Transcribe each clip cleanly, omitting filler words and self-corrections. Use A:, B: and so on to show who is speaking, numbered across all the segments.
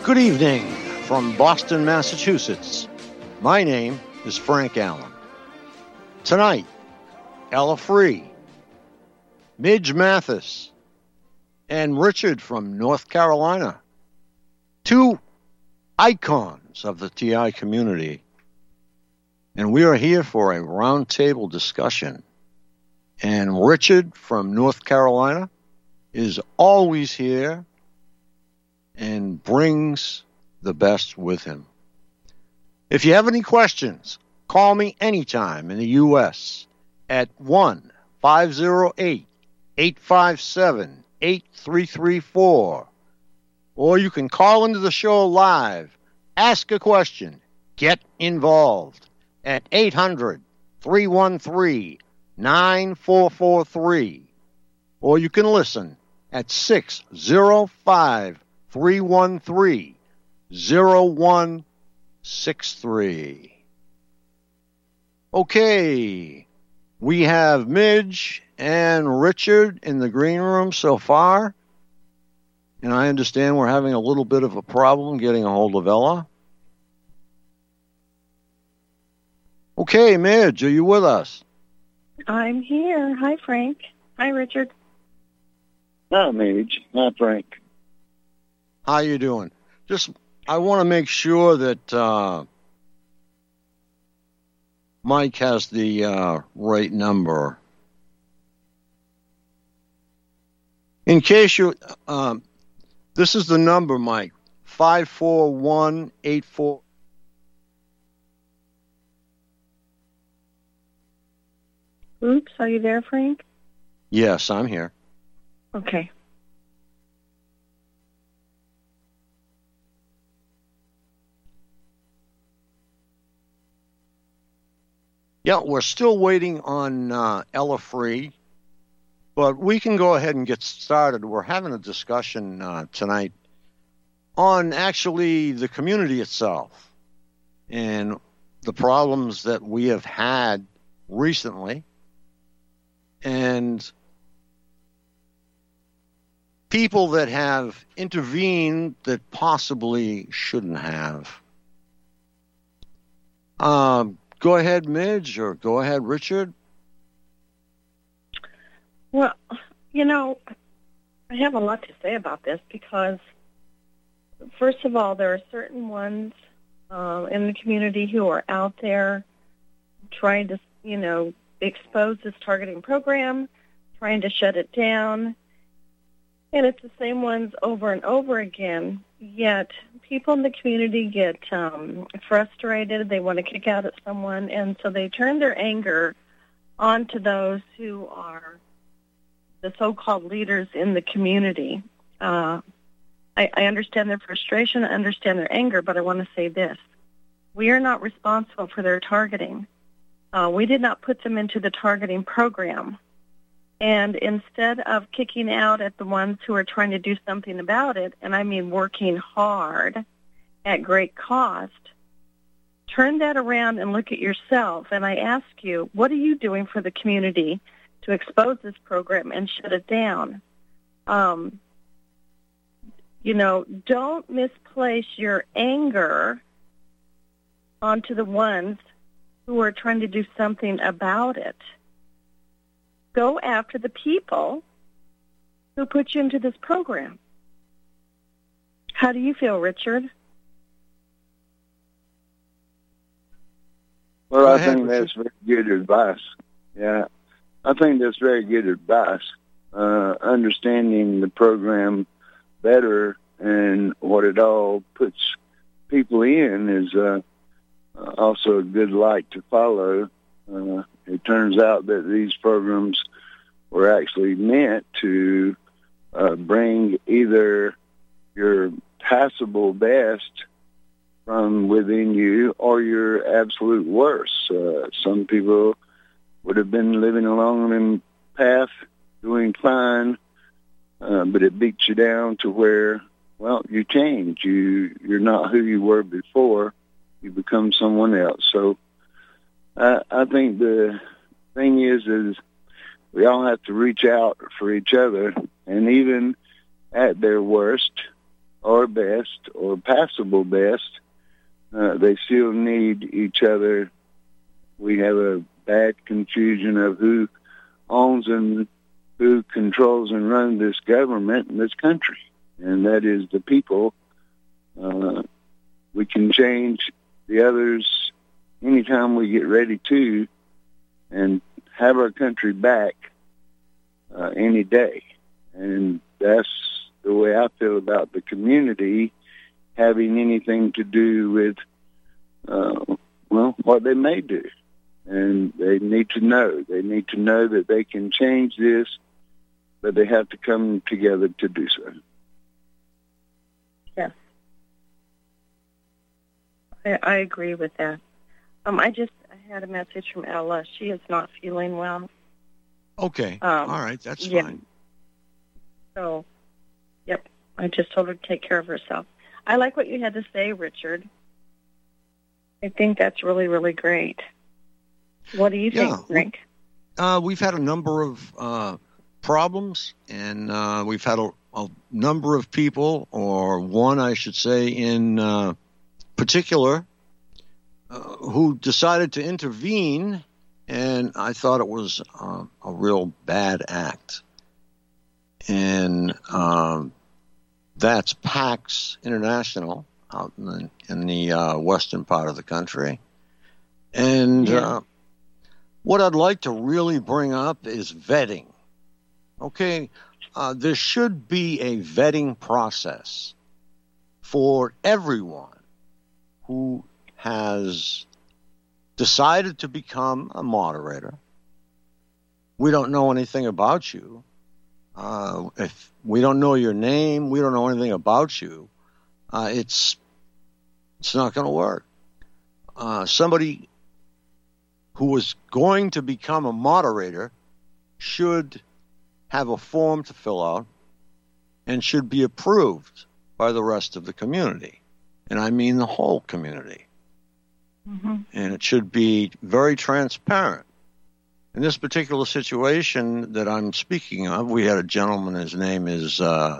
A: Good evening from Boston, Massachusetts. My name is Frank Allen. Tonight, Ella Free, Midge Mathis, and Richard from North Carolina. Two icons of the TI community. And we are here for a roundtable discussion. And Richard from North Carolina is always here and brings the best with him. If you have any questions, call me anytime in the U.S. at 1-508-857-8334. Or you can call into the show live, ask a question, get involved at 800-313-9443. Or you can listen at 605-313-0163. Okay, we have Midge and Richard in the green room so far. And I understand we're having a little bit of a problem getting a hold of Ella. Okay, Midge, are you with us?
B: I'm here. Hi, Frank. Hi, Richard.
C: Hi, Midge. Hi, Frank.
A: How you doing? I want to make sure that Mike has the right number. In case you, this is the number, Mike, 54184.
B: Oops, are you there, Frank?
A: Yes, I'm here.
B: Okay.
A: Yeah, we're still waiting on Ella Free, but we can go ahead and get started. We're having a discussion tonight on actually the community itself and the problems that we have had recently and people that have intervened that possibly shouldn't have. Go ahead, Midge, or go ahead, Richard.
B: Well, I have a lot to say about this because, first of all, there are certain ones in the community who are out there trying to, expose this targeting program, trying to shut it down. And it's the same ones over and over again, yet people in the community get frustrated. They want to kick out at someone, and so they turn their anger onto those who are the so-called leaders in the community. I understand their frustration, I understand their anger, but I want to say this. We are not responsible for their targeting. We did not put them into the targeting program. And instead of kicking out at the ones who are trying to do something about it, and I mean working hard at great cost, turn that around and look at yourself. And I ask you, what are you doing for the community to expose this program and shut it down? Don't misplace your anger onto the ones who are trying to do something about it. Go after the people who put you into this program. How do you feel, Richard?
C: Well, I think that's very good advice. Yeah, I think that's very good advice. Understanding the program better and what it all puts people in is also a good light to follow. It turns out that these programs were actually meant to bring either your passable best from within you or your absolute worst. Some people would have been living along the path, doing fine, but it beats you down to where, well, you change. You're not who you were before. You become someone else. So I think the thing is we all have to reach out for each other, and even at their worst, or best or passable best, they still need each other. We have a bad confusion of who owns and who controls and runs this government in this country, and that is the people. We can change the others anytime we get ready to, and have our country back any day. And that's the way I feel about the community having anything to do with, what they may do. And they need to know. They need to know that they can change this, but they have to come together to do so.
B: Yes. I agree with that. I had a message from Ella. She is not feeling well.
A: Okay. All right. That's fine.
B: So, yep. I just told her to take care of herself. I like what you had to say, Richard. I think that's really, really great. What do you think, Frank?
A: We've had a number of problems, and we've had a number of people, or one, I should say, in particular, who decided to intervene, and I thought it was a real bad act. And that's PAX International out in the western part of the country. And what I'd like to really bring up is vetting. Okay, there should be a vetting process for everyone who has decided to become a moderator. We don't know anything about you. If we don't know your name, we don't know anything about you, it's not going to work. Somebody who was going to become a moderator should have a form to fill out and should be approved by the rest of the community. And I mean the whole community. Mm-hmm. And it should be very transparent. In this particular situation that I'm speaking of, we had a gentleman, his name is,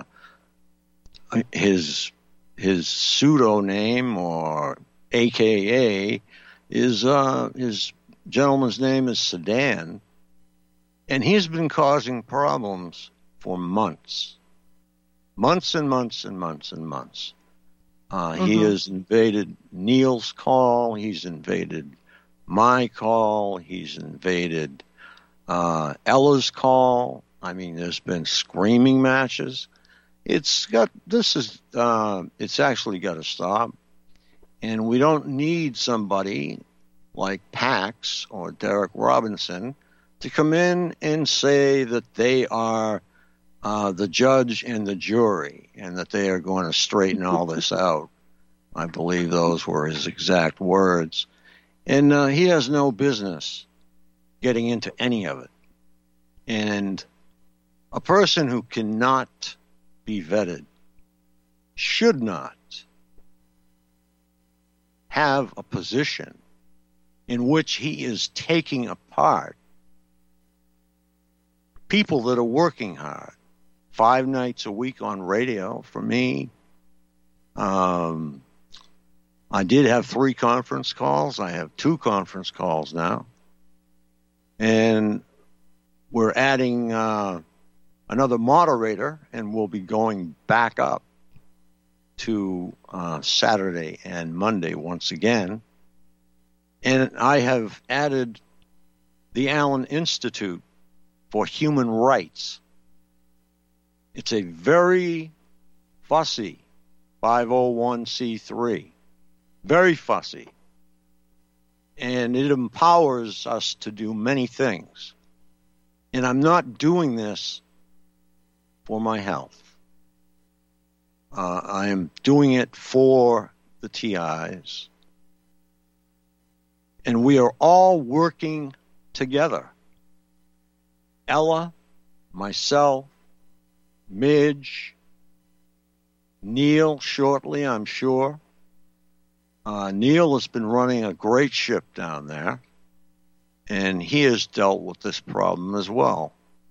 A: his pseudonym or AKA is, his gentleman's name is Sedan, and he's been causing problems for months. Months and months and months and months. He has invaded Neil's call, he's invaded my call, he's invaded Ella's call. I mean, there's been screaming matches. It's actually got to stop. And we don't need somebody like Pax or Derek Robinson to come in and say that they are the judge and the jury and that they are going to straighten all this out. I believe those were his exact words. And he has no business getting into any of it. And a person who cannot be vetted should not have a position in which he is taking apart people that are working hard 5 nights a week on radio. For me, I did have 3 conference calls. I have 2 conference calls now. And we're adding another moderator, and we'll be going back up to Saturday and Monday once again. And I have added the Allen Institute for Human Rights. It's a very fussy 501c3. Very fussy. And it empowers us to do many things. And I'm not doing this for my health. I am doing it for the TIs. And we are all working together. Ella, myself, Midge, Neil shortly, I'm sure. Neil has been running a great ship down there, and he has dealt with this problem as well.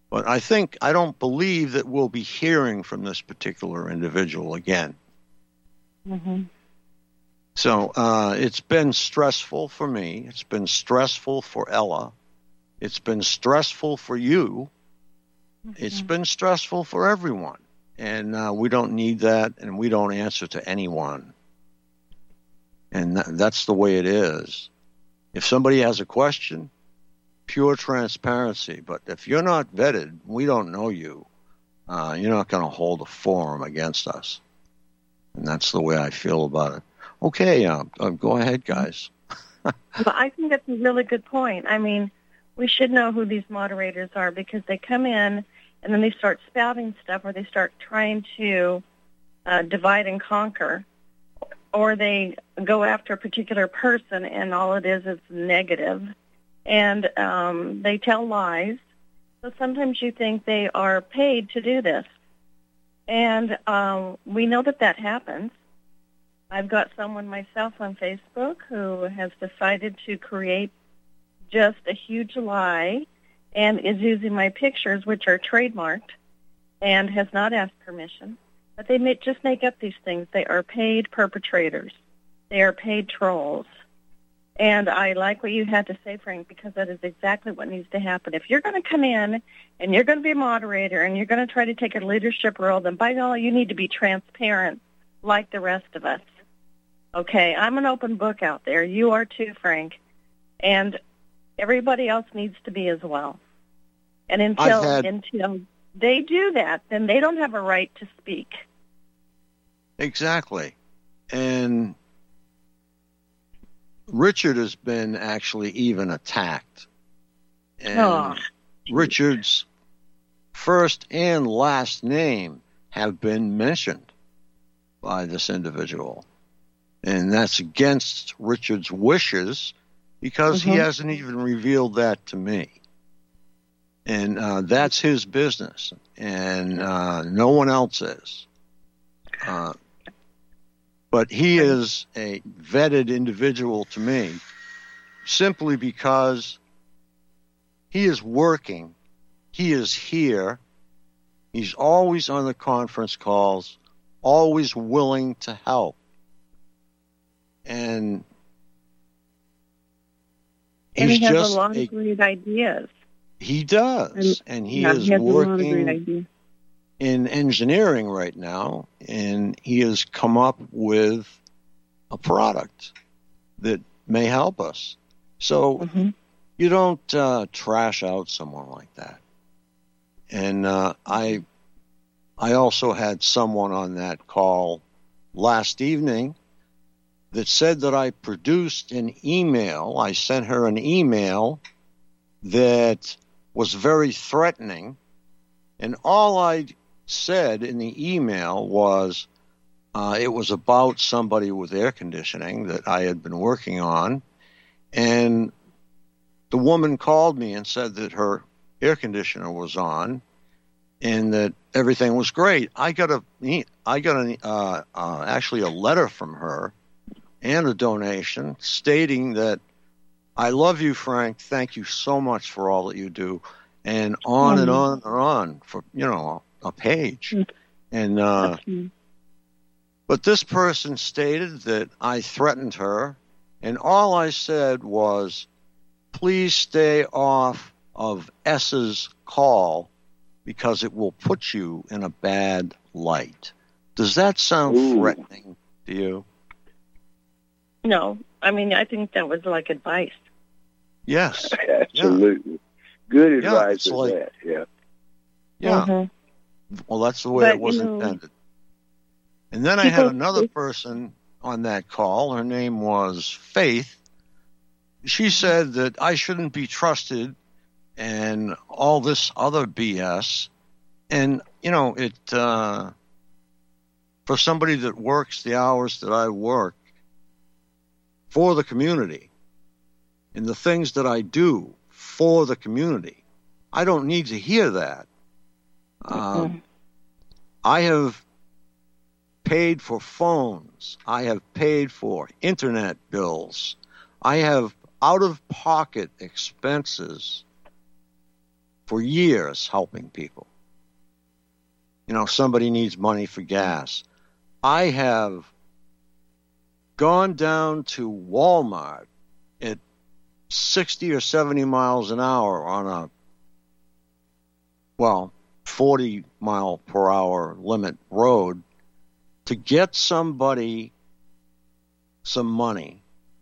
A: But I don't believe that we'll be hearing from this particular individual again.
B: Mm-hmm.
A: So it's been stressful for me. It's been stressful for Ella. It's been stressful for you. Mm-hmm. It's been stressful for everyone. And we don't need that, and we don't answer to anyone. And that's the way it is. If somebody has a question, pure transparency. But if you're not vetted, we don't know you. You're not going to hold a forum against us. And that's the way I feel about it. Okay, go ahead, guys.
B: Well, I think that's a really good point. I mean, we should know who these moderators are because they come in and then they start spouting stuff or they start trying to divide and conquer, or they go after a particular person and all it is negative, and they tell lies. So sometimes you think they are paid to do this. And we know that happens. I've got someone myself on Facebook who has decided to create just a huge lie and is using my pictures, which are trademarked, and has not asked permission. But they just make up these things. They are paid perpetrators. They are paid trolls. And I like what you had to say, Frank, because that is exactly what needs to happen. If you're going to come in and you're going to be a moderator and you're going to try to take a leadership role, then by all, you need to be transparent like the rest of us. Okay, I'm an open book out there. You are too, Frank. And everybody else needs to be as well. And until they do that, then they don't have a right to speak.
A: Exactly. And Richard has been actually even attacked. And Richard's first and last name have been mentioned by this individual. And that's against Richard's wishes because he hasn't even revealed that to me. And that's his business. And no one else is. But he is a vetted individual to me simply because he is working. He is here. He's always on the conference calls, always willing to help. And
B: he has a lot of great ideas.
A: He does. And he is working in engineering right now, and he has come up with a product that may help us. So you don't trash out someone like that. And I also had someone on that call last evening that said that I produced an email. I sent her an email that was very threatening, and all I said in the email was it was about somebody with air conditioning that I had been working on, and the woman called me and said that her air conditioner was on and that everything was great. I got actually a letter from her and a donation stating that I love you, Frank. Thank you so much for all that you do, and on and on and on for a page. And but this person stated that I threatened her, and all I said was, please stay off of S's call because it will put you in a bad light. Does that sound threatening to you?
B: No. I mean, I think that was like advice.
A: Yes.
C: Absolutely. Yeah. Good advice is that. Yeah.
A: Yeah. Well, that's the way it was intended. And then I had another person on that call. Her name was Faith. She said that I shouldn't be trusted and all this other BS. And, for somebody that works the hours that I work for the community and the things that I do for the community, I don't need to hear that. I have paid for phones. I have paid for internet bills. I have out-of-pocket expenses for years helping people. Somebody needs money for gas. I have gone down to Walmart at 60 or 70 miles an hour on a 40 mile per hour limit road to get somebody some money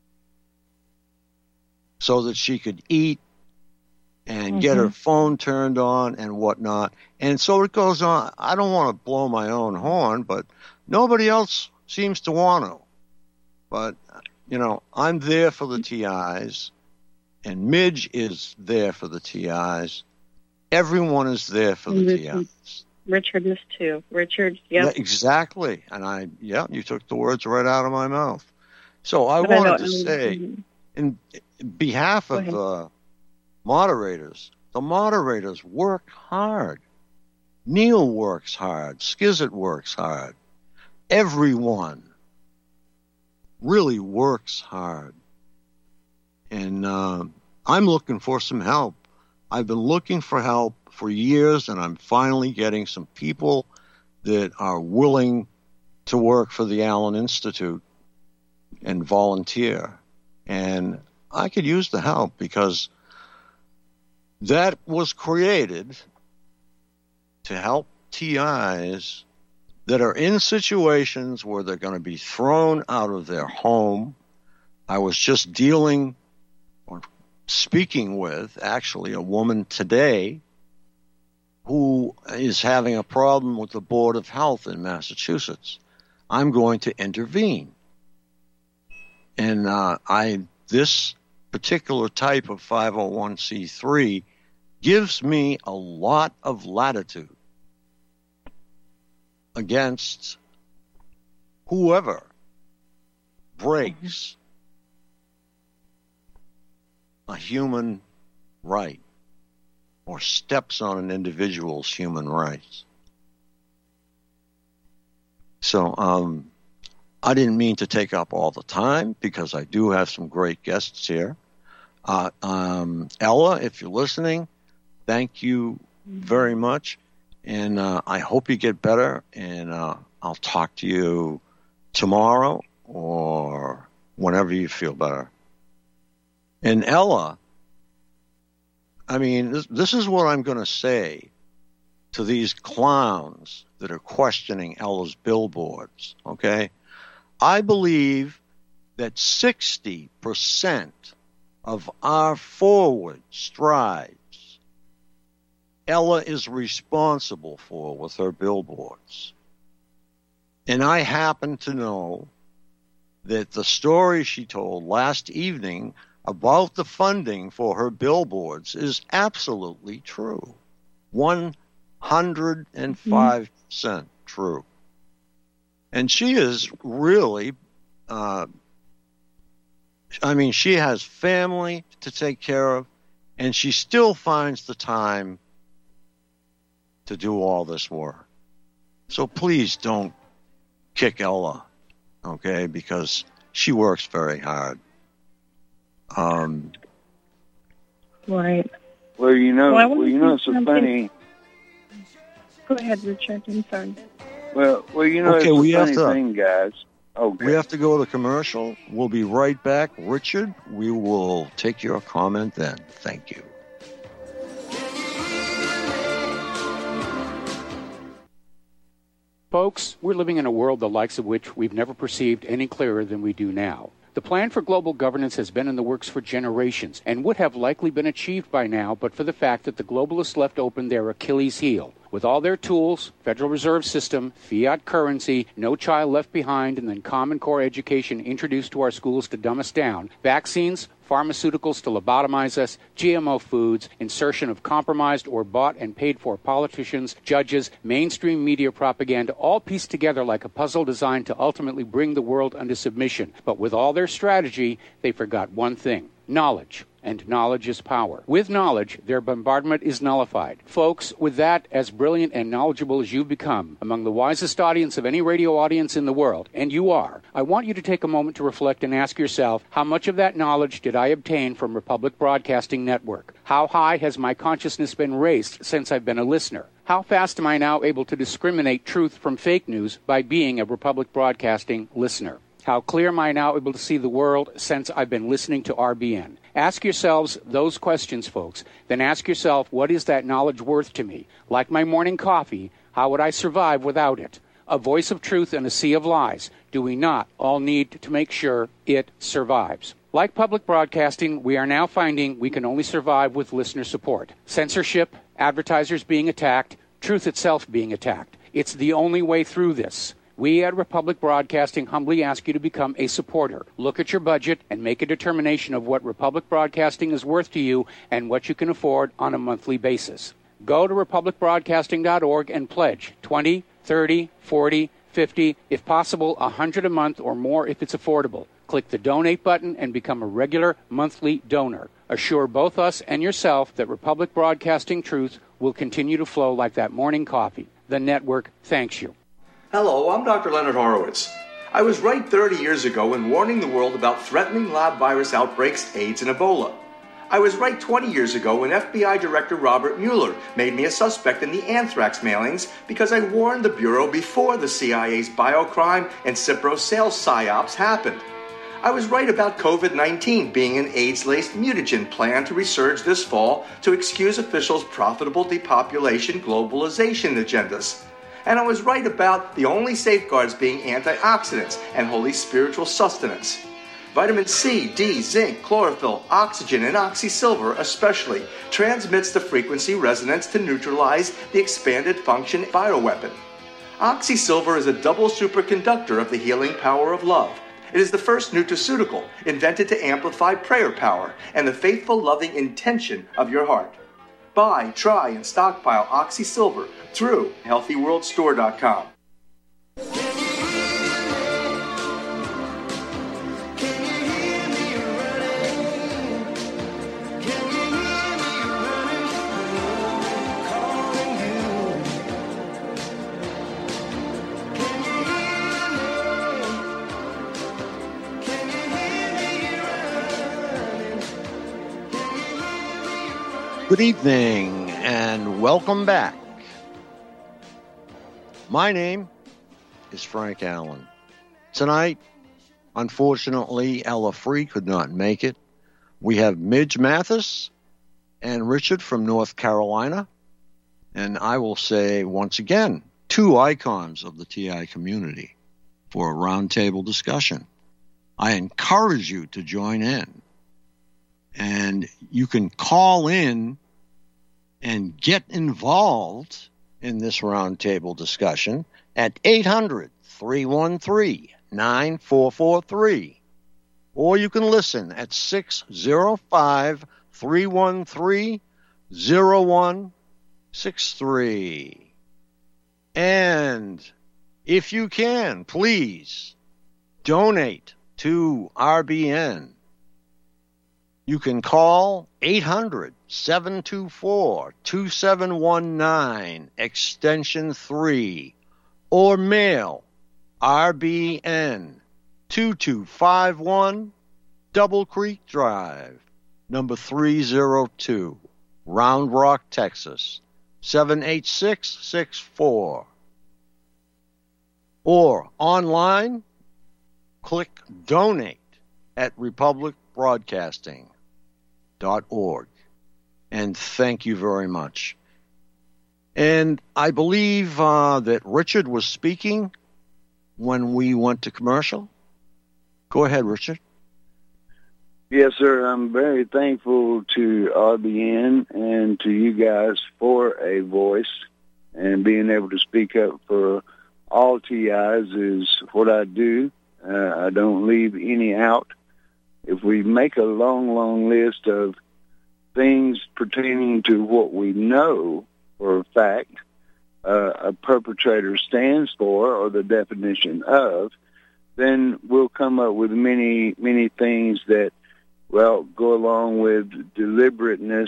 A: so that she could eat and get her phone turned on and whatnot. And so it goes on. I don't want to blow my own horn, but nobody else seems to want to. But, I'm there for the TIs, and Midge is there for the TIs. Everyone is there for the TIs.
B: Richard is too. Richard, yep.
A: Yeah, exactly. And you took the words right out of my mouth. So I wanted to say, in behalf of the moderators work hard. Neil works hard. Skizit works hard. Everyone really works hard. And I'm looking for some help. I've been looking for help for years, and I'm finally getting some people that are willing to work for the Allen Institute and volunteer. And I could use the help because that was created to help TIs that are in situations where they're going to be thrown out of their home. I was just speaking with, actually, a woman today who is having a problem with the Board of Health in Massachusetts. I'm going to intervene. And this particular type of 501c3 gives me a lot of latitude against whoever breaks a human right or steps on an individual's human rights. So I didn't mean to take up all the time because I do have some great guests here. Ella, if you're listening, thank you very much. And I hope you get better, and I'll talk to you tomorrow or whenever you feel better. And Ella, I mean, this is what I'm going to say to these clowns that are questioning Ella's billboards, okay? I believe that 60% of our forward strides Ella is responsible for with her billboards. And I happen to know that the story she told last evening about the funding for her billboards is absolutely true. 105% true. And she is really, she has family to take care of, and she still finds the time to do all this work. So please don't kick Ella, okay, because she works very hard.
B: Right.
C: Well, it's so funny.
B: Go ahead, Richard. I'm sorry.
C: Well, it's a funny thing, guys. Okay.
A: We have to go to commercial. We'll be right back. Richard, we will take your comment then. Thank you.
D: Folks, we're living in a world the likes of which we've never perceived any clearer than we do now. The plan for global governance has been in the works for generations and would have likely been achieved by now but for the fact that the globalists left open their Achilles heel. With all their tools, Federal Reserve System, fiat currency, no child left behind, and then Common Core education introduced to our schools to dumb us down, vaccines, pharmaceuticals to lobotomize us, GMO foods, insertion of compromised or bought and paid for politicians, judges, mainstream media propaganda, all pieced together like a puzzle designed to ultimately bring the world under submission. But with all their strategy, they forgot one thing: knowledge. and knowledge is power. With knowledge, their bombardment is nullified. Folks, with that, as brilliant and knowledgeable as you've become, among the wisest audience of any radio audience in the world, and you are, I want you to take a moment to reflect and ask yourself, how much of that knowledge did I obtain from Republic Broadcasting Network? How high has my consciousness been raised since I've been a listener? How fast am I now able to discriminate truth from fake news by being a Republic Broadcasting listener? How clear am I now able to see the world since I've been listening to RBN? Ask yourselves those questions, folks. Then ask yourself, what is that knowledge worth to me? Like my morning coffee, how would I survive without it? A voice of truth in a sea of lies. Do we not all need to make sure it survives? Like public broadcasting, we are now finding we can only survive with listener support. Censorship, advertisers being attacked, truth itself being attacked. It's the only way through this. We at Republic Broadcasting humbly ask you to become a supporter. Look at your budget and make a determination of what Republic Broadcasting is worth to you and what you can afford on a monthly basis. Go to republicbroadcasting.org and pledge $20, $30, $40, $50, if possible, $100 a month or more if it's affordable. Click the donate button and become a regular monthly donor. Assure both us and yourself that Republic Broadcasting truth will continue to flow like that morning coffee. The network thanks you.
E: Hello, I'm Dr. Leonard Horowitz. I was right 30 years ago in warning the world about threatening lab virus outbreaks, AIDS, and Ebola. I was right 20 years ago when FBI Director Robert Mueller made me a suspect in the anthrax mailings because I warned the Bureau before the CIA's biocrime and Cipro sales psyops happened. I was right about COVID-19 being an AIDS-laced mutagen plan to resurge this fall to excuse officials' profitable depopulation globalization agendas. And I was right about the only safeguards being antioxidants and holy spiritual sustenance. Vitamin C, D, zinc, chlorophyll, oxygen, and oxysilver especially transmits the frequency resonance to neutralize the expanded function bioweapon. Oxysilver is a double superconductor of the healing power of love. It is the first nutraceutical invented to amplify prayer power and the faithful, loving intention of your heart. Buy, try, and stockpile Oxysilver through HealthyWorldStore.com.
A: Good evening and welcome back. My name is Frank Allen. Tonight, unfortunately, Ella Free could not make it. We have Midge Mathis and Richard from North Carolina. And I will say once again, two icons of the TI community for a roundtable discussion. I encourage you to join in. And you can call in and get involved in this roundtable discussion at 800-313-9443. Or you can listen at 605-313-0163. And if you can, please donate to RBN. You can call 800-724-2719, extension 3, or mail RBN 2251 Double Creek Drive, number 302, Round Rock, Texas, 78664. Or online, click donate at republicbroadcasting.org. And thank you very much. And I believe that Richard was speaking when we went to commercial. Go ahead, Richard.
C: Yes, sir. I'm very thankful to RBN and to you guys for a voice, and being able to speak up for all TIs is what I do. I don't leave any out. If we make a long, long list of things pertaining to what we know for a fact a perpetrator stands for, or the definition of, then we'll come up with many, many things that well, go along with deliberateness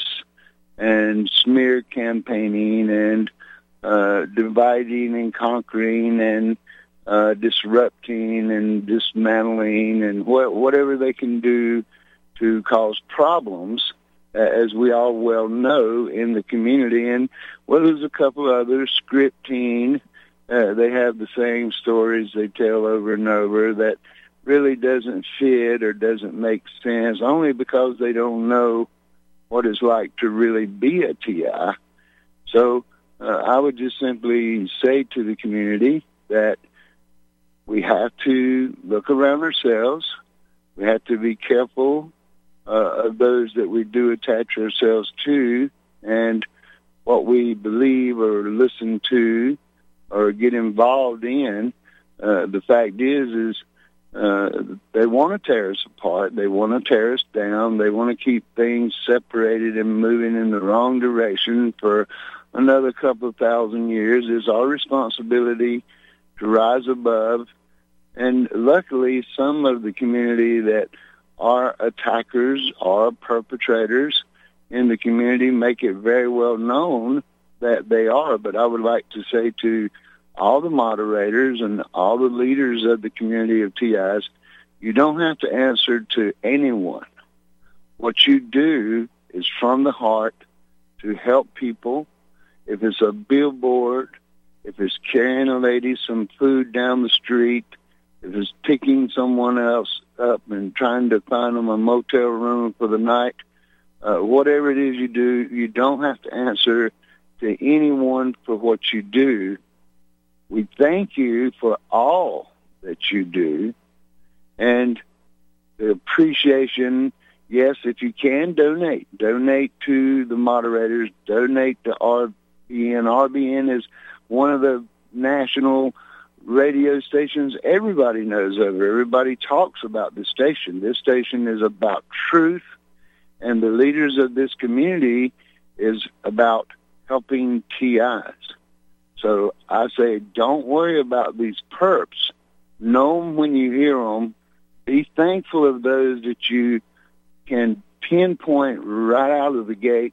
C: and smear campaigning and dividing and conquering and disrupting and dismantling and whatever they can do to cause problems, as we all well know, in the community. And, well, there's a couple others, scripting. They have the same stories they tell over and over that really doesn't fit or doesn't make sense, only because they don't know what it's like to really be a TI. So I would just simply say to the community that we have to look around ourselves. We have to be careful of those that we do attach ourselves to and what we believe or listen to or get involved in. The fact is they want to tear us apart. They want to tear us down. They want to keep things separated and moving in the wrong direction for another couple of thousand years. It's our responsibility to rise above. And luckily, some of the community that are attackers or perpetrators in the community make it very well known that they are. But I would like to say to all the moderators and all the leaders of the community of TIs, you don't have to answer to anyone. What you do is from the heart to help people. If it's a billboard, if it's carrying a lady some food down the street, if it's picking someone else up and trying to find them a motel room for the night, whatever it is you do, you don't have to answer to anyone for what you do. We thank you for all that you do. And the appreciation, yes, if you can, donate. Donate to the moderators. Donate to RBN. RBN is one of the national radio stations everybody knows of. Everybody talks about this station. This station is about truth, and the leaders of this community is about helping TIs. So I say, don't worry about these perps. Know them when you hear them. Be thankful of those that you can pinpoint right out of the gate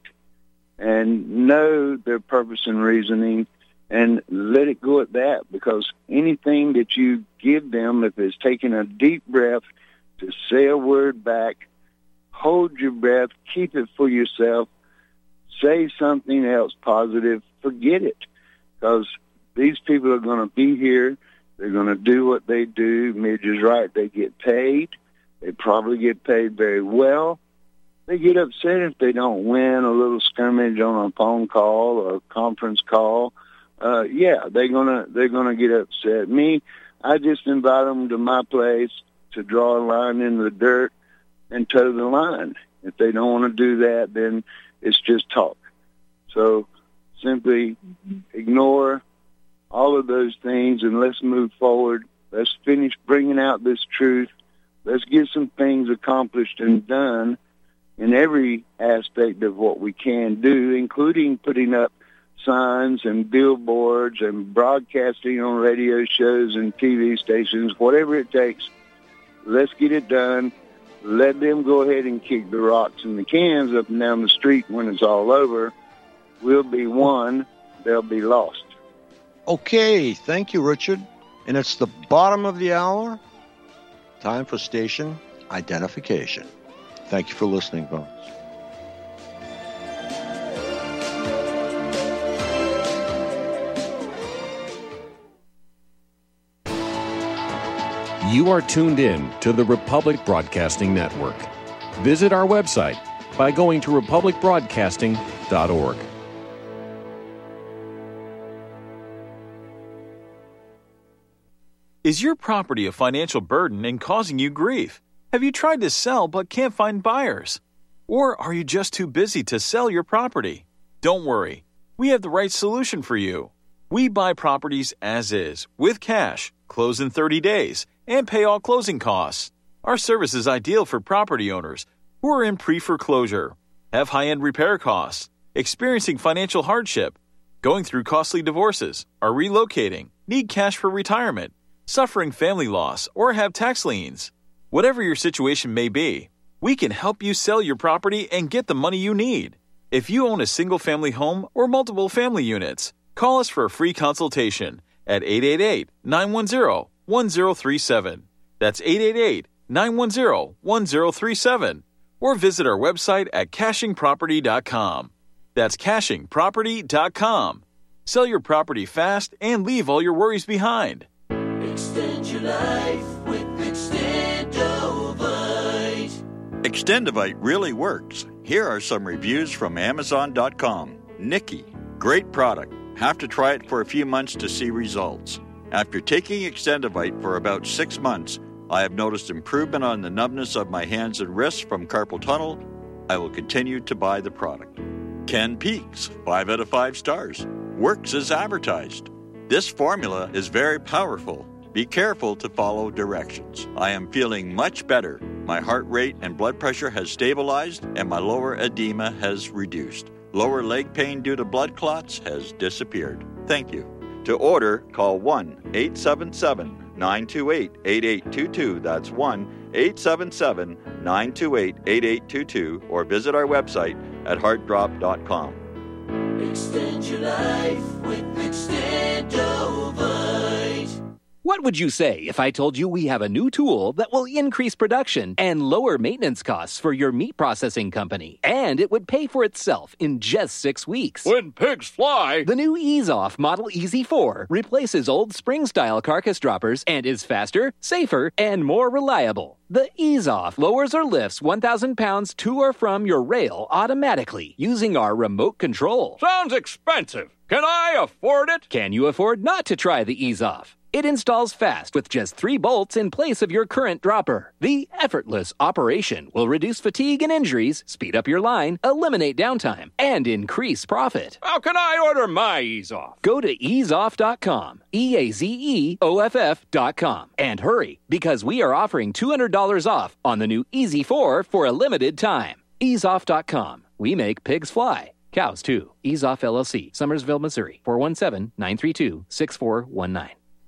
C: and know their purpose and reasoning, and let it go at that, because anything that you give them, if it's taking a deep breath to say a word back, hold your breath, keep it for yourself, say something else positive, forget it, because these people are going to be here. They're going to do what they do. Midge is right. They get paid. They probably get paid very well. They get upset if they don't win a little skirmish on a phone call or a conference call. They're gonna get upset. Me, I just invite them to my place to draw a line in the dirt and toe the line. If they don't want to do that, then it's just talk. So simply ignore all of those things and let's move forward. Let's finish bringing out this truth. Let's get some things accomplished and done in every aspect of what we can do, including putting up signs and billboards and broadcasting on radio shows and TV stations, whatever it takes. Let's get it done. Let them go ahead and kick the rocks and the cans up and down the street when it's all over. We'll be won. They'll be lost.
A: Okay, thank you, Richard. And it's the bottom of the hour. Time for station identification. Thank you for listening, folks.
F: You are tuned in to the Republic Broadcasting Network. Visit our website by going to republicbroadcasting.org.
G: Is your property a financial burden and causing you grief? Have you tried to sell but can't find buyers? Or are you just too busy to sell your property? Don't worry. We have the right solution for you. We buy properties as is, with cash, close in 30 days, and pay all closing costs. Our service is ideal for property owners who are in pre-foreclosure, have high-end repair costs, experiencing financial hardship, going through costly divorces, are relocating, need cash for retirement, suffering family loss, or have tax liens. Whatever your situation may be, We can help you sell your property and get the money you need. If you own a single-family home or multiple family units, call us for a free consultation at 888-910-1037. That's 888-910-1037. Or visit our website at cachingproperty.com. That's cachingproperty.com. Sell your property fast and leave all your worries behind.
H: Extend your life with Extendovite.
I: Extendovite really works. Here are some reviews from Amazon.com. Nikki, great product. Have to try it for a few months to see results. After taking Extendovite for about 6 months, I have noticed improvement on the numbness of my hands and wrists from carpal tunnel. I will continue to buy the product. Ken Peaks, 5 out of 5 stars. Works as advertised. This formula is very powerful. Be careful to follow directions. I am feeling much better. My heart rate and blood pressure has stabilized and my lower edema has reduced. Lower leg pain due to blood clots has disappeared. Thank you. To order, call 1-877-928-8822. That's 1-877-928-8822 or visit our website at heartdrop.com.
H: Extend your life with Extendovite.
J: What would you say if I told you we have a new tool that will increase production and lower maintenance costs for your meat processing company? And it would pay for itself in just 6 weeks.
K: When pigs fly!
J: The new EaseOff Model Easy 4 replaces old spring-style carcass droppers and is faster, safer, and more reliable. The EaseOff lowers or lifts 1,000 pounds to or from your rail automatically using our remote control.
K: Sounds expensive. Can I afford it?
J: Can you afford not to try the EaseOff? It installs fast with just 3 bolts in place of your current dropper. The effortless operation will reduce fatigue and injuries, speed up your line, eliminate downtime, and increase profit.
K: How can I order my EaseOff?
J: Go to easeoff.com, EAZEOFF.com, and hurry, because we are offering $200 off on the new Easy 4 for a limited time. Easeoff.com. We make pigs fly. Cows, too. EaseOff LLC, Summersville, Missouri, 417-932-6419.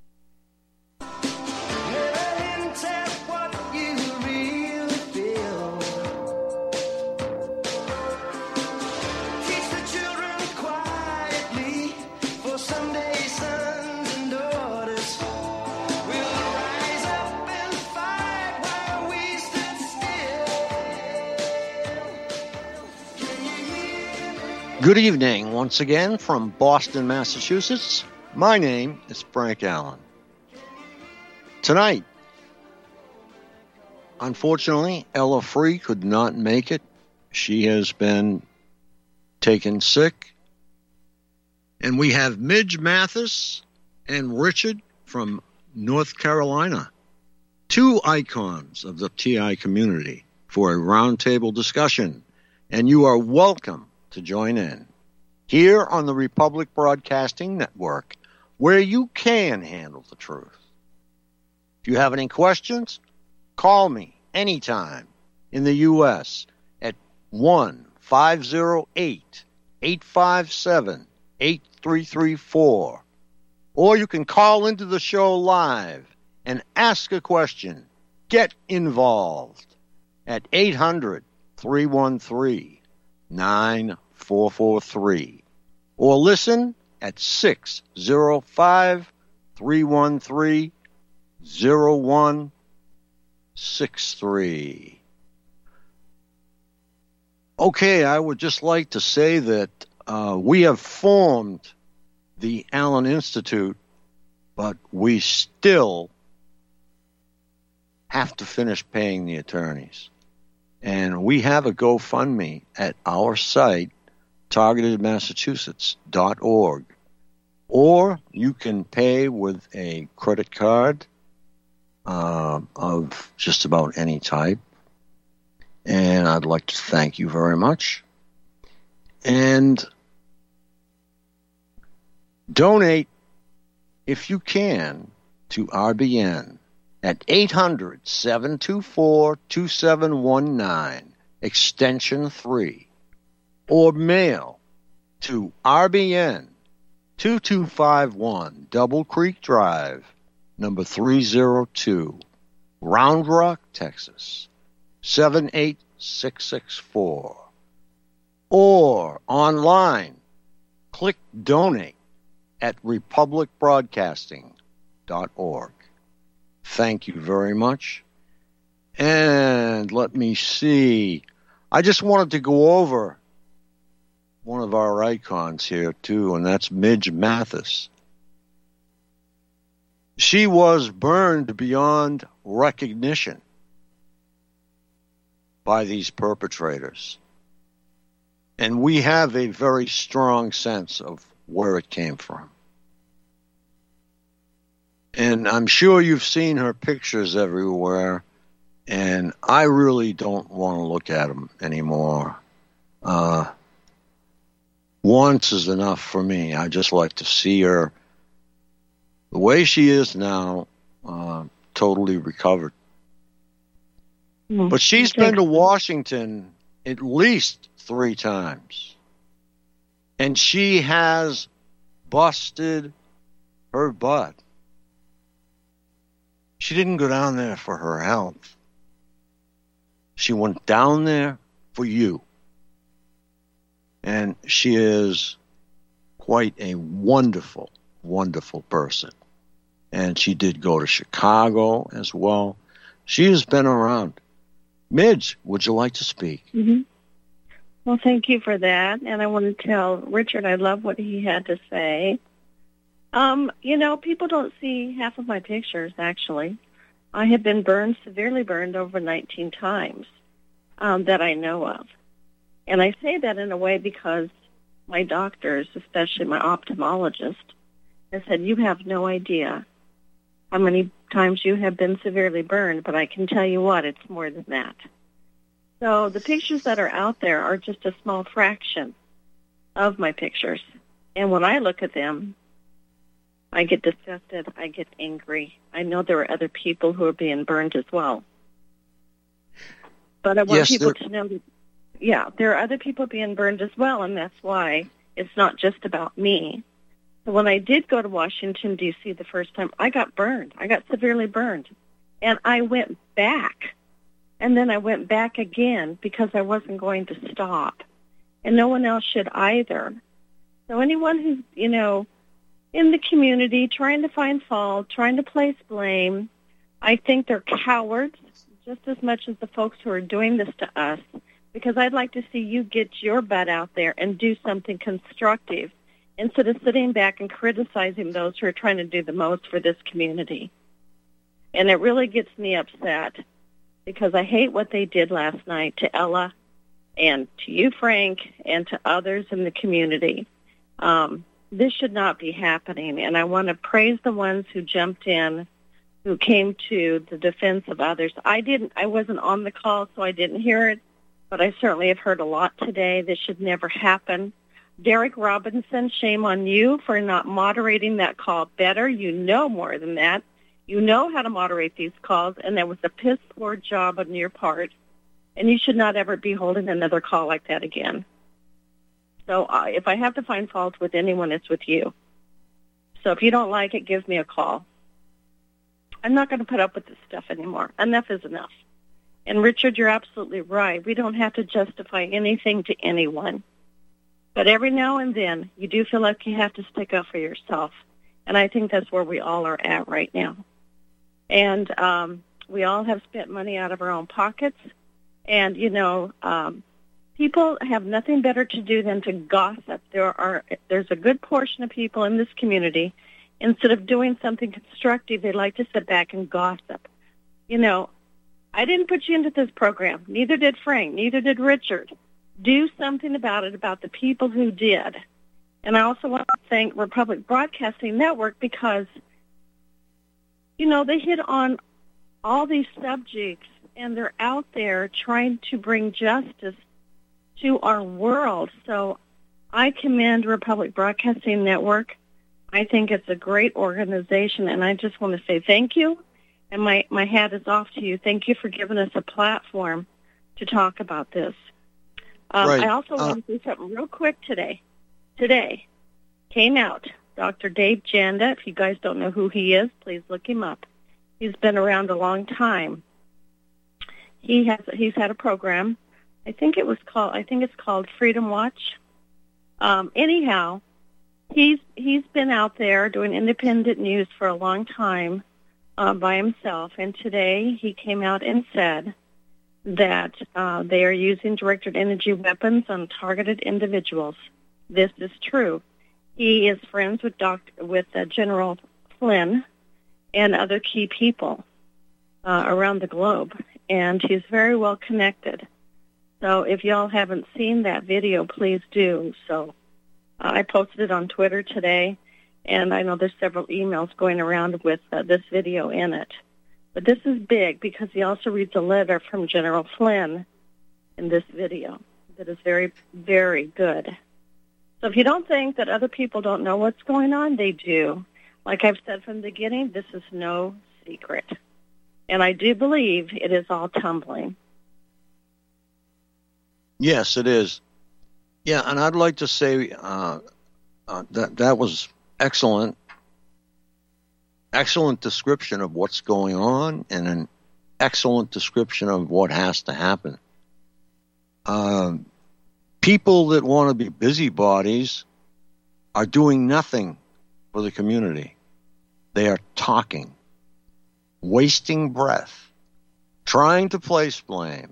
A: Good evening once again from Boston, Massachusetts. My name is Frank Allen. Tonight, unfortunately, Ella Free could not make it. She has been taken sick. And we have Midge Mathis and Richard from North Carolina, 2 icons of the TI community, for a roundtable discussion. And you are welcome to join in here on the Republic Broadcasting Network, where you can handle the truth. If you have any questions, call me anytime in the U.S. at 1-508-857-8334. Or you can call into the show live and ask a question. Get involved at 800-313-9443. Or listen at 605-313-0163. Okay, I would just like to say that we have formed the Allen Institute, but we still have to finish paying the attorneys. And we have a GoFundMe at our site, targetedmassachusetts.org. Or you can pay with a credit card of just about any type. And I'd like to thank you very much. And donate, if you can, to RBN at 800-724-2719, extension 3. Or mail to RBN 2251 Double Creek Drive, number 302, Round Rock, Texas, 782 888-866-0664. Or online, click donate at republicbroadcasting.org. Thank you very much. And let me see. I just wanted to go over one of our icons here, too, and that's Midge Mathis. She was burned beyond recognition by these perpetrators. And we have a very strong sense of where it came from. And I'm sure you've seen her pictures everywhere, and I really don't want to look at them anymore. Once is enough for me. I just like to see her the way she is now, totally recovered. But she's been to Washington at least 3 times. And she has busted her butt. She didn't go down there for her health. She went down there for you. And she is quite a wonderful, wonderful person. And she did go to Chicago as well. She has been around. Midge, would you like to speak?
B: Mm-hmm. Well, thank you for that. And I want to tell Richard I love what he had to say. People don't see half of my pictures, actually. I have been burned, severely burned over 19 times that I know of. And I say that in a way because my doctors, especially my ophthalmologist, has said, you have no idea how many times you have been severely burned, but I can tell you what, it's more than that. So the pictures that are out there are just a small fraction of my pictures. And when I look at them, I get disgusted, I get angry. I know there are other people who are being burned as well. But I want people to know that, there are other people being burned as well, and that's why it's not just about me. So when I did go to Washington, D.C. the first time, I got burned. I got severely burned. And I went back. And then I went back again because I wasn't going to stop. And no one else should either. So anyone who's, in the community trying to find fault, trying to place blame, I think they're cowards just as much as the folks who are doing this to us, because I'd like to see you get your butt out there and do something constructive instead of sitting back and criticizing those who are trying to do the most for this community. And it really gets me upset because I hate what they did last night to Ella and to you, Frank, and to others in the community. This should not be happening, and I want to praise the ones who jumped in, who came to the defense of others. I wasn't on the call, so I didn't hear it, but I certainly have heard a lot today. This should never happen. Derek Robinson, shame on you for not moderating that call better. You know more than that. You know how to moderate these calls, and that was a piss-poor job on your part, and you should not ever be holding another call like that again. So if I have to find fault with anyone, it's with you. So if you don't like it, give me a call. I'm not going to put up with this stuff anymore. Enough is enough. And Richard, you're absolutely right. We don't have to justify anything to anyone. But every now and then, you do feel like you have to stick up for yourself. And I think that's where we all are at right now. And we all have spent money out of our own pockets. And, people have nothing better to do than to gossip. There's a good portion of people in this community, instead of doing something constructive, they like to sit back and gossip. I didn't put you into this program. Neither did Frank. Neither did Richard. Do something about it, about the people who did. And I also want to thank Republic Broadcasting Network because, they hit on all these subjects, and they're out there trying to bring justice to our world. So I commend Republic Broadcasting Network. I think it's a great organization, and I just want to say thank you, and my hat is off to you. Thank you for giving us a platform to talk about this.
A: Right.
B: I also want to say something real quick today. Today came out, Dr. Dave Janda. If you guys don't know who he is, please look him up. He's been around a long time. He's had a program I think it's called Freedom Watch. Anyhow, he's been out there doing independent news for a long time by himself, and today he came out and said that they are using directed energy weapons on targeted individuals. This is true. He is friends with General Flynn and other key people around the globe, and he's very well connected. So if y'all haven't seen that video, please do. So I posted it on Twitter today, and I know there's several emails going around with this video in it. But this is big because he also reads a letter from General Flynn in this video that is very, very good. So if you don't think that other people don't know what's going on, they do. Like I've said from the beginning, this is no secret. And I do believe it is all tumbling.
A: Yes, it is. Yeah, and I'd like to say that was excellent. Excellent description of what's going on and an excellent description of what has to happen. People that want to be busybodies are doing nothing for the community. They are talking, wasting breath, trying to place blame.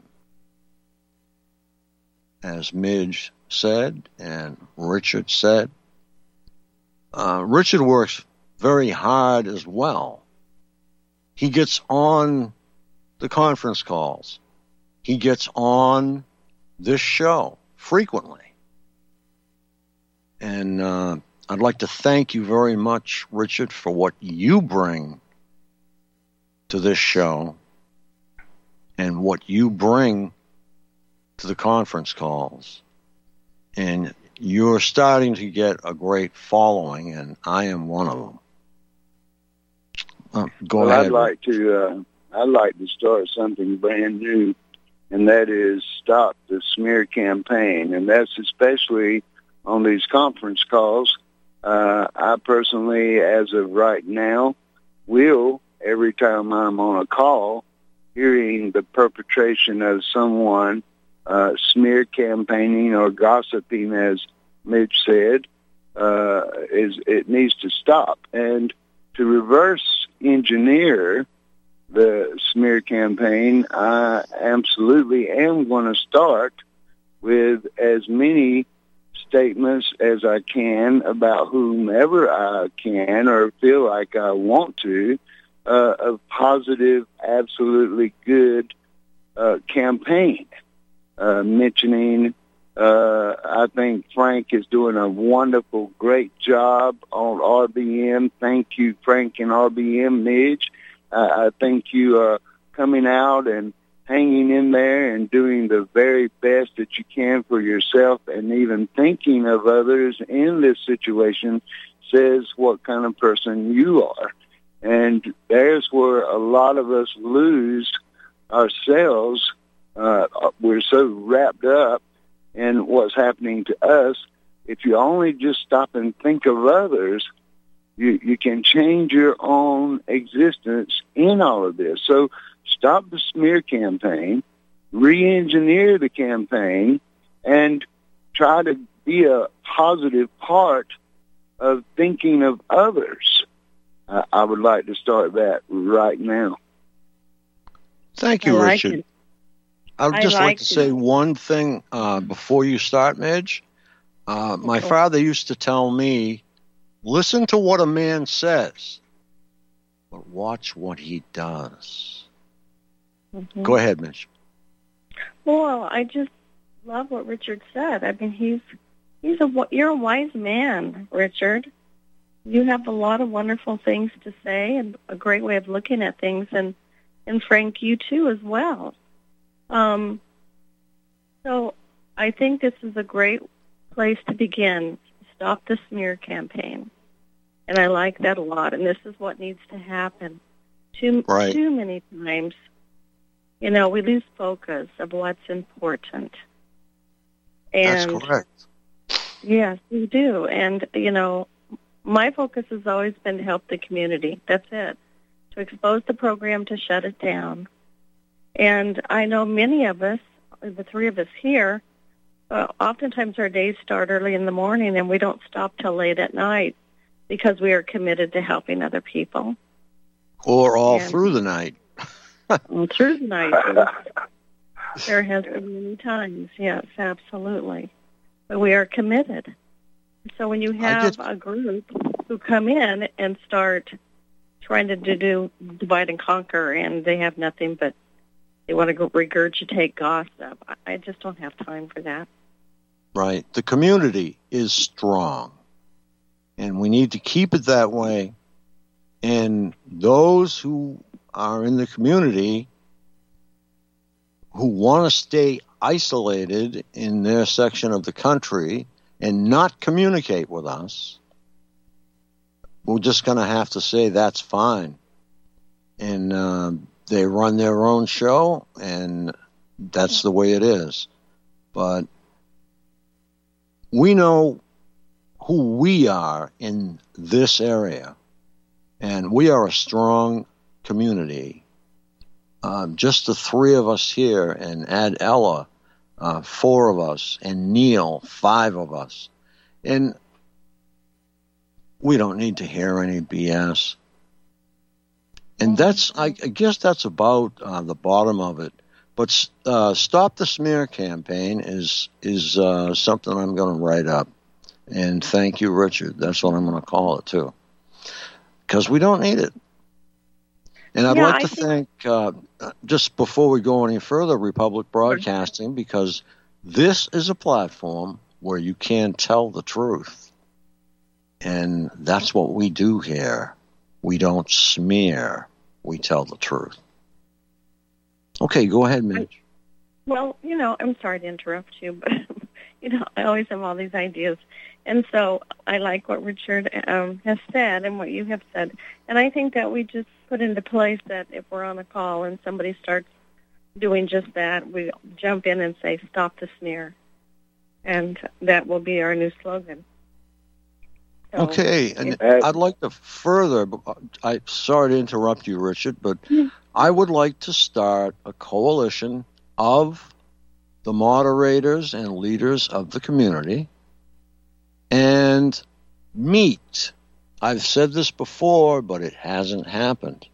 A: As Midge said and Richard said, Richard works very hard as well. He gets on the conference calls. He gets on this show frequently. And I'd like to thank you very much, Richard, for what you bring to this show and what you bring to the conference calls. And you're starting to get a great following, and I am one of them. Go ahead.
C: I'd like to start something brand new, and that is stop the smear campaign, and that's especially on these conference calls. I personally, as of right now, will, every time I'm on a call, hearing the perpetration of someone smear campaigning or gossiping, as Mitch said, it needs to stop. And to reverse engineer the smear campaign, I absolutely am going to start with as many statements as I can about whomever I can or feel like I want to, of positive, absolutely good campaign. Mentioning, I think Frank is doing a wonderful, great job on RBM. Thank you, Frank and RBM, Midge. I think you are coming out and hanging in there and doing the very best that you can for yourself, and even thinking of others in this situation says what kind of person you are. And there's where a lot of us lose ourselves. We're so wrapped up in what's happening to us. If you only just stop and think of others, you can change your own existence in all of this. So stop the smear campaign, re-engineer the campaign, and try to be a positive part of thinking of others. I would like to start that right now.
A: Thank you, Richard. I'd just like to say one thing before you start, Midge. My father used to tell me, listen to what a man says, but watch what he does. Mm-hmm. Go ahead, Midge.
B: Well, I just love what Richard said. I mean, you're a wise man, Richard. You have a lot of wonderful things to say and a great way of looking at things, and Frank, you too as well. So I think this is a great place to begin. Stop the smear campaign. And I like that a lot. And this is what needs to happen. Too many times, we lose focus of what's important. And
A: that's correct.
B: Yes, we do. And, my focus has always been to help the community. That's it. To expose the program, to shut it down. And I know many of us the three of us here, oftentimes our days start early in the morning and we don't stop till late at night because we are committed to helping other people.
A: Or all through the night.
B: All through the night. There has been many times, yes, absolutely. But we are committed. So when you have a group who come in and start trying to do divide and conquer, and they have nothing but they want to go regurgitate gossip, I just don't have time for that.
A: Right. The community is strong, and we need to keep it that way. And those who are in the community who want to stay isolated in their section of the country and not communicate with us, we're just going to have to say that's fine. And they run their own show, and that's the way it is. But we know who we are in this area, and we are a strong community. Just the three of us here, and add Ella, 4 of us, and Neil, 5 of us. And we don't need to hear any BS. And I guess that's about the bottom of it. But Stop the Smear campaign is something I'm going to write up. And thank you, Richard. That's what I'm going to call it, too. Because we don't need it. And I'd like to thank, just before we go any further, Republic Broadcasting, because this is a platform where you can tell the truth. And that's what we do here. We don't smear. We tell the truth. Okay, go ahead, Mitch.
B: Well, I'm sorry to interrupt you, but, I always have all these ideas. And so I like what Richard has said and what you have said. And I think that we just put into place that if we're on a call and somebody starts doing just that, we jump in and say, stop the smear. And that will be our new slogan. So,
A: okay, and I'd like to further, I'm sorry to interrupt you, Richard, but I would like to start a coalition of the moderators and leaders of the community and meet. I've said this before, but it hasn't happened.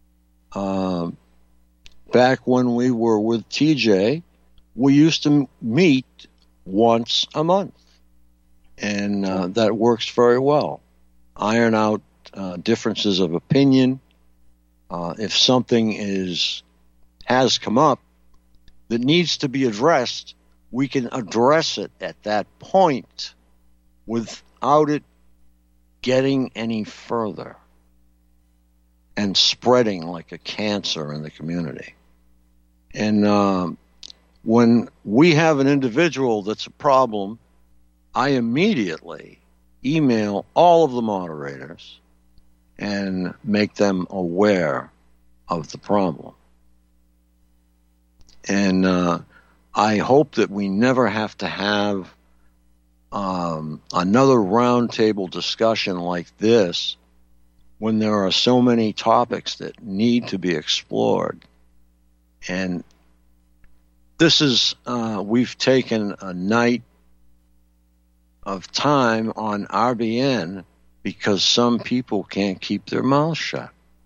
A: Back when we were with TJ, we used to meet once a month. And that works very well. Iron out differences of opinion. If something has come up that needs to be addressed, we can address it at that point without it getting any further and spreading like a cancer in the community. And when we have an individual that's a problem, I immediately email all of the moderators and make them aware of the problem. And I hope that we never have to have another roundtable discussion like this when there are so many topics that need to be explored. And this is, we've taken a night of time on RBN because some people can't keep their mouths shut.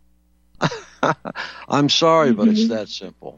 A: I'm sorry, but it's that simple,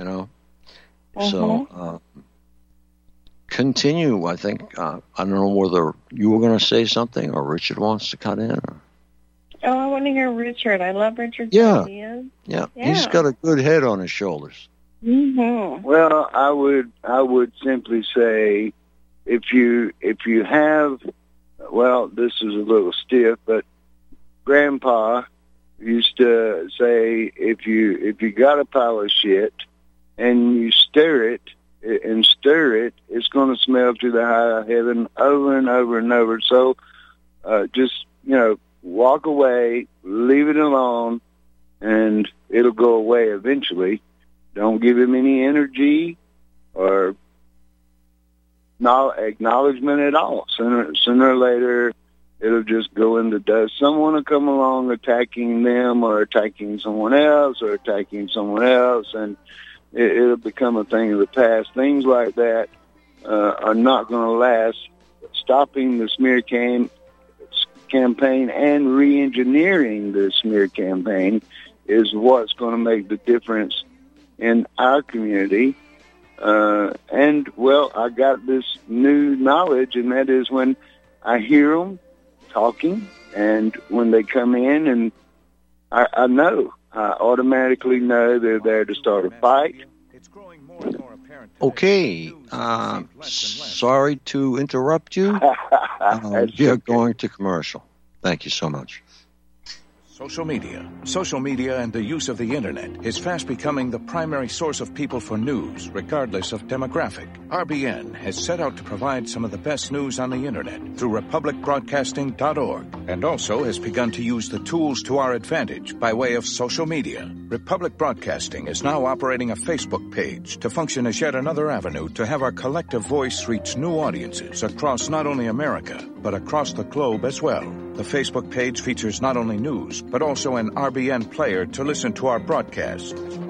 A: So continue. I think, I don't know whether you were going to say something or Richard wants to cut in. Or...
B: Oh, I want to hear Richard. I love Richard's ideas.
A: Yeah, he's got a good head on his shoulders.
B: Mm-hmm.
C: Well, I would simply say, if you have, well, this is a little stiff, but Grandpa used to say, if you got a pile of shit and you stir it, it's going to smell to the high heaven over and over and over. So just, walk away, leave it alone, and it'll go away eventually. Don't give him any energy or no acknowledgement at all. Sooner or later, it'll just go into dust. Someone will come along attacking them or attacking someone else or attacking someone else, and it'll become a thing of the past. Things like that are not going to last. Stopping the smear campaign and re-engineering the smear campaign is what's going to make the difference in our community. And, well, I got this new knowledge, and that is when I hear them talking and when they come in, and I automatically know they're there to start a fight.
A: Okay, sorry to interrupt you. You're going to commercial. Thank you so much.
L: Social media and the use of the internet is fast becoming the primary source of people for news, regardless of demographic. RBN has set out to provide some of the best news on the internet through republicbroadcasting.org, and also has begun to use the tools to our advantage by way of social media. Republic Broadcasting is now operating a Facebook page to function as yet another avenue to have our collective voice reach new audiences across not only America, but across the globe as well. The Facebook page features not only news, but also an RBN player to listen to our broadcasts.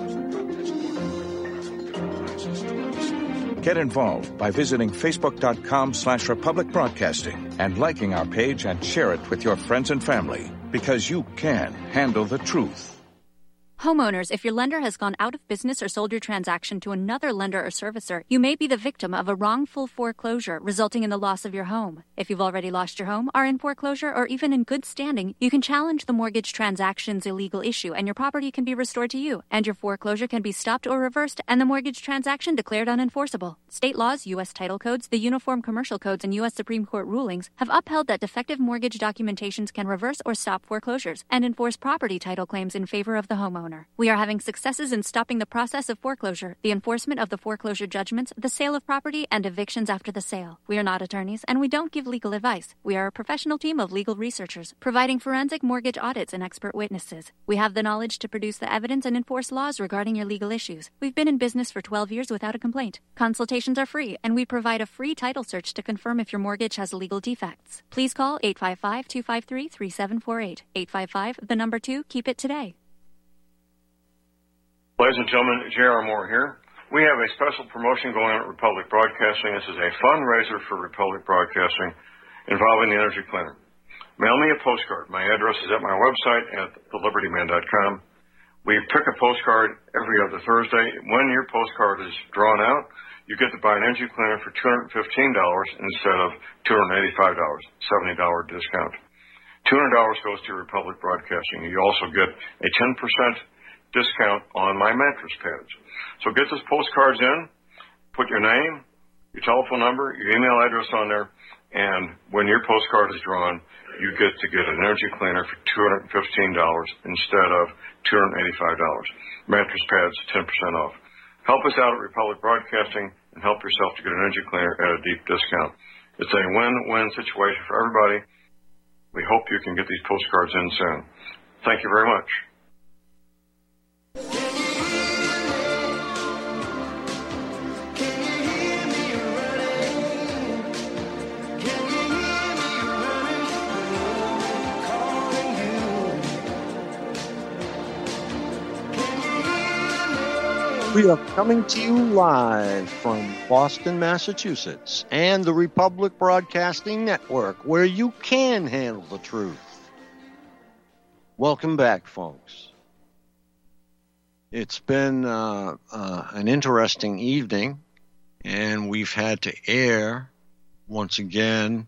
L: Get involved by visiting facebook.com/Republic Broadcasting and liking our page and share it with your friends and family, because you can handle the truth.
M: Homeowners, if your lender has gone out of business or sold your transaction to another lender or servicer, you may be the victim of a wrongful foreclosure resulting in the loss of your home. If you've already lost your home, are in foreclosure, or even in good standing, you can challenge the mortgage transaction's illegal issue and your property can be restored to you, and your foreclosure can be stopped or reversed and the mortgage transaction declared unenforceable. State laws, U.S. title codes, the Uniform Commercial Codes, and U.S. Supreme Court rulings have upheld that defective mortgage documentations can reverse or stop foreclosures and enforce property title claims in favor of the homeowner. We are having successes in stopping the process of foreclosure, the enforcement of the foreclosure judgments, the sale of property, and evictions after the sale. We are not attorneys, and we don't give legal advice. We are a professional team of legal researchers, providing forensic mortgage audits and expert witnesses. We have the knowledge to produce the evidence and enforce laws regarding your legal issues. We've been in business for 12 years without a complaint. Consultations are free, and we provide a free title search to confirm if your mortgage has legal defects. Please call 855-253-3748. 855, 2, keep it today.
N: Ladies and gentlemen, J.R. Moore here. We have a special promotion going on at Republic Broadcasting. This is a fundraiser for Republic Broadcasting involving the Energy Cleaner. Mail me a postcard. My address is at my website at thelibertyman.com. We pick a postcard every other Thursday. When your postcard is drawn out, you get to buy an Energy Cleaner for $215 instead of $285, $70 discount. $200 goes to Republic Broadcasting. You also get a 10% discount on my mattress pads. So get those postcards in, put your name, your telephone number, your email address on there, and when your postcard is drawn, you get to get an Energy Cleaner for $215 instead of $285. Mattress pads, 10% off. Help us out at Republic Broadcasting and help yourself to get an Energy Cleaner at a deep discount. It's a win-win situation for everybody. We hope you can get these postcards in soon. Thank you very much.
A: We are coming to you live from Boston, Massachusetts, and the Republic Broadcasting Network, where you can handle the truth. Welcome back, folks. It's been an interesting evening, and we've had to air, once again,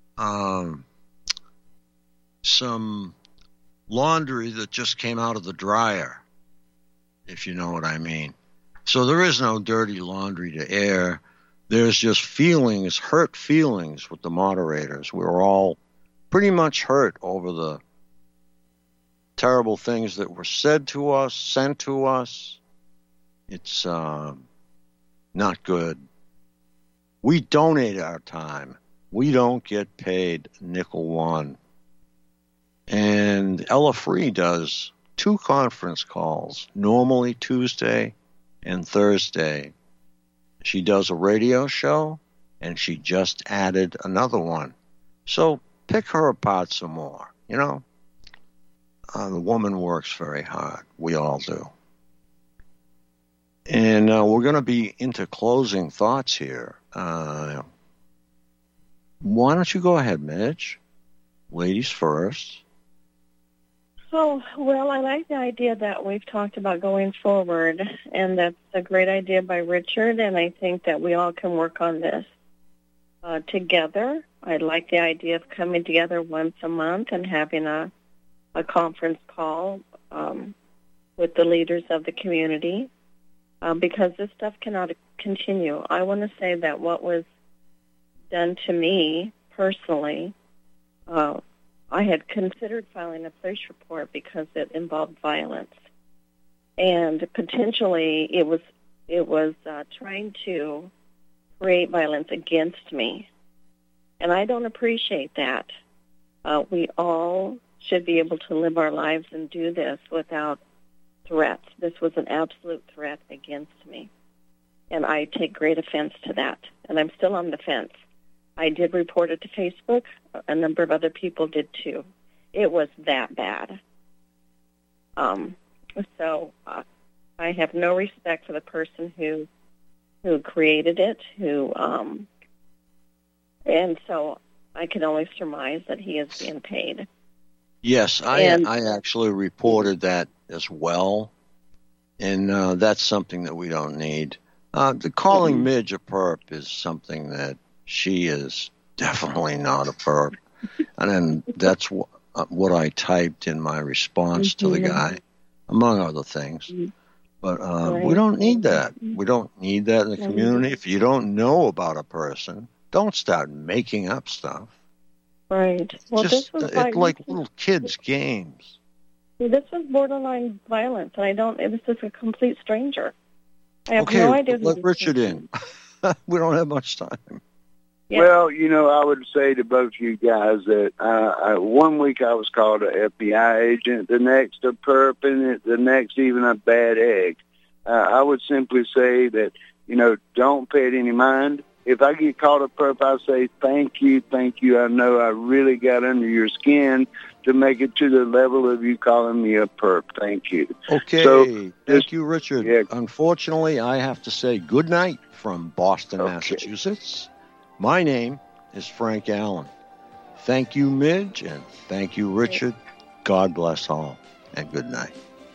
A: some laundry that just came out of the dryer, if you know what I mean. So there is no dirty laundry to air. There's just feelings, hurt feelings with the moderators. We're all pretty much hurt over the terrible things that were said to us, sent to us. It's not good. We donate our time. We don't get paid nickel one. And Ella Free does 2 conference calls, normally Tuesday and Thursday. She does a radio show, and she just added another one. So pick her apart some more, you know. The woman works very hard. We all do. And we're going to be into closing thoughts here. Why don't you go ahead, Midge? Ladies first.
B: Oh, well, I like the idea that we've talked about going forward, and that's a great idea by Richard, and I think that we all can work on this together. I like the idea of coming together once a month and having a conference call with the leaders of the community, because this stuff cannot continue. I want to say that what was done to me personally, I had considered filing a police report because it involved violence, and potentially it was trying to create violence against me, and I don't appreciate that. We all should be able to live our lives and do this without threats. This was an absolute threat against me, and I take great offense to that, and I'm still on the fence. I did report it to Facebook. A number of other people did too. It was that bad. So I have no respect for the person who created it, and so I can only surmise that he is being paid.
A: Yes, I actually reported that as well, and that's something that we don't need. The calling Midge a perp is something that she is definitely not a perp. And then that's what I typed in my response to the guy, among other things. But we don't need that. We don't need that in the community. If you don't know about a person, don't start making up stuff.
B: Right. Well,
A: Just,
B: this was
A: like little kids' games.
B: This was borderline violence, and it was just a complete stranger. I have no idea.
A: Let Richard in. We don't have much time.
B: Yeah.
C: Well, I would say to both you guys that 1 week I was called an FBI agent, the next a perp, and the next even a bad egg. I would simply say that, don't pay it any mind. If I get called a perp, I say, thank you. I know I really got under your skin to make it to the level of you calling me a perp. Thank you.
A: Okay.
C: So,
A: thank you, Richard.
C: Yeah.
A: Unfortunately, I have to say good night from Boston, Massachusetts. My name is Frank Allen. Thank you, Midge, and thank you, Richard. God bless all, and good night.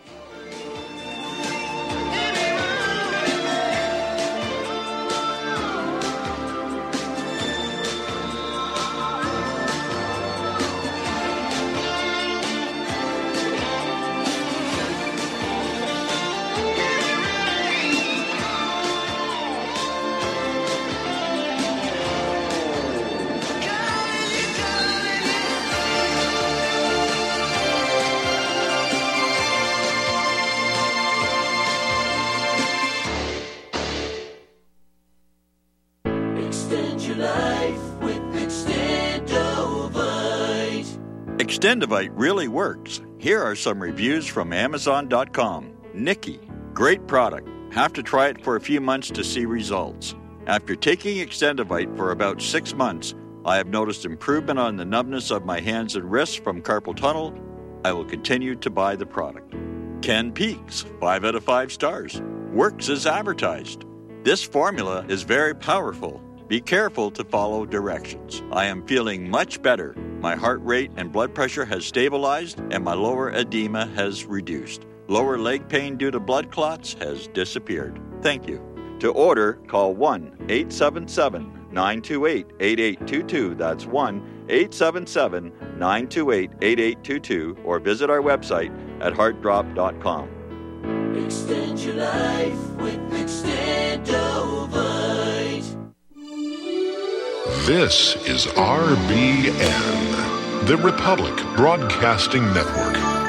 I: Extendivite really works. Here are some reviews from Amazon.com. Nikki, great product. Have to try it for a few months to see results. After taking Extendivite for about 6 months, I have noticed improvement on the numbness of my hands and wrists from carpal tunnel. I will continue to buy the product. Ken Peaks, 5 out of 5 stars. Works as advertised. This formula is very powerful. Be careful to follow directions. I am feeling much better. My heart rate and blood pressure has stabilized, and my lower edema has reduced. Lower leg pain due to blood clots has disappeared. Thank you. To order, call 1-877-928-8822. That's 1-877-928-8822, or visit our website at heartdrop.com.
H: Extend your life with Extendovite.
O: This is RBN, the Republic Broadcasting Network.